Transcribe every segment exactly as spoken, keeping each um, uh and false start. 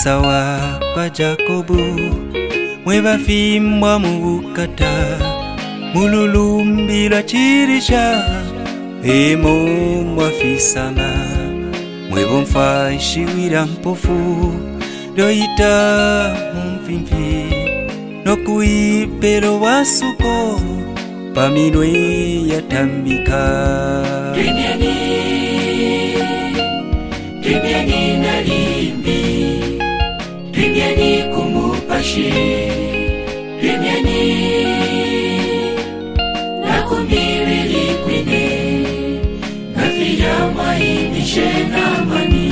sawa kwa Jakobu mweba fimbwa mubukata mululumbila chirisha emo mwafisana mwebo mfaishi wira mpofu doita mumfimfi nokuipelo wasuko paminwe yatambika Duniani, duniani nalimbi, duniani kumupashi, duniani nakumbilili kwine, ngafija mwaimishe namani.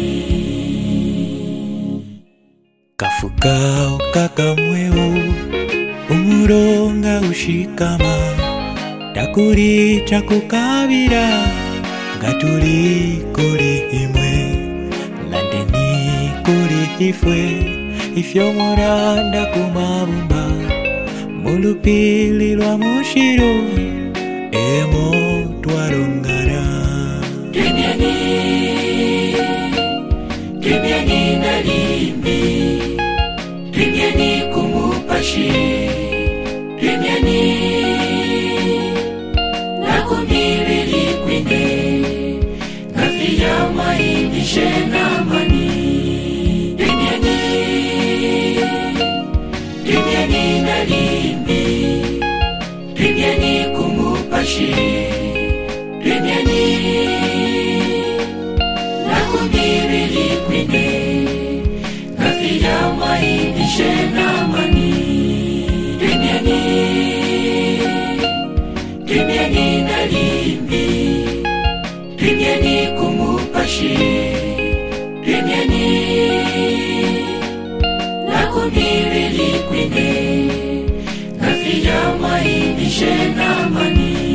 Kafuka ukaka mweo, umuronga ushikama, takuri chakukabira, gaturi kuri imwe, landeni kuri ifwe, ifyo muranda kumabumba, mulupili lwa mushiru, emo twarongana. Duniani, duniani nalimbi, duniani kumupashi, duniani nakumbilili kwine, ngafija mwaimishe namani. Duniani, duniani nalimbi, duniani kumupashi, duniani nakumbilili kwine, ngafija mwaimishe namani. Duniani, duniani nalimbi, duniani kumupashi, duniani nakumbilili kwine, ngafija mwaimishe namani.